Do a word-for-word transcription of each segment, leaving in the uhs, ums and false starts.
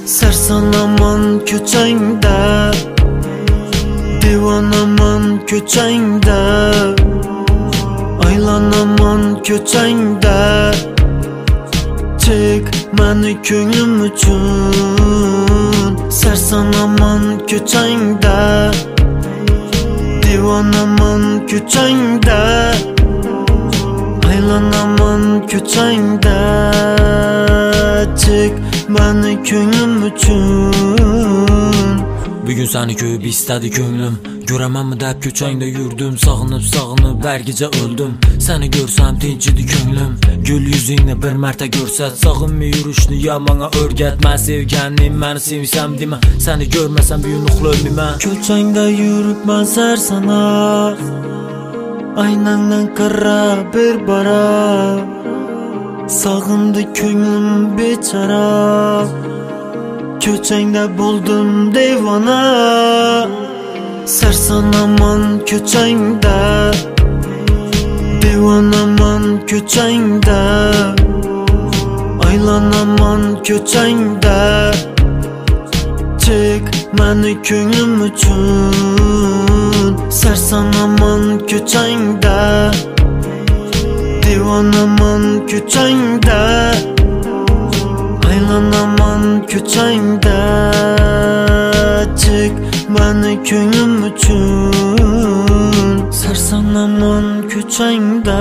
Sarsanaman ko'changda, devonaman ko'changda, aylanaman ko'changda. Chek mani ko'nglim uchun, sarsanaman ko'changda, devonaman ko'changda, aylanaman ko'changda. Chek mani ko'nglim uchun. Bugun seni ko'p istadi ko'nglim, ko'ramanmi deb ko'changda yurdim. Sog'inib sog'inib bergicha o'ldim. Seni ko'rsam tinchidi ko'nglim, gul yuzingni bir marta ko'rsat. Sog'inmay yurishni yo menga o'rgatma, sevganim meni sevsam dema. Seni ko'rmasam bugun uxlayman. Ko'changda yuribman sarsana, aynangdan qarab bir bara. Sog'indi ko'nglim bechara, ko'changda bo'ldim devona. Sarsanaman ko'changda, devonaman ko'changda, aylanaman ko'changda. Chek mani ko'nglim uchun, sarsanaman ko'changda, devonaman ko'changda, aylanaman ko'changda. Chek mani ko'nglim uchun, sarsanaman ko'changda,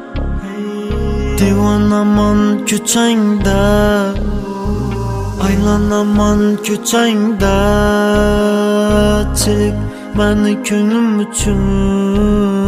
devonaman ko'changda, aylanaman ko'changda. Chek mani ko'nglim uchun.